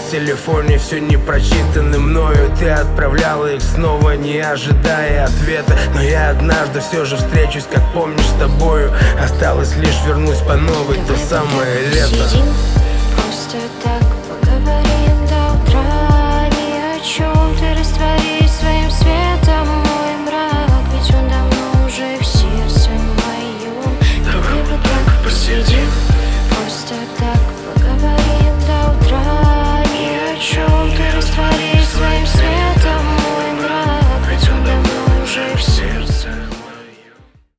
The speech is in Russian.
в телефоне все не прочитаны мною. Ты отправляла их снова, не ожидая ответа. Но я однажды все же встречусь, как помнишь, с тобою. Осталось лишь вернусь по новой, то самое лето. Просто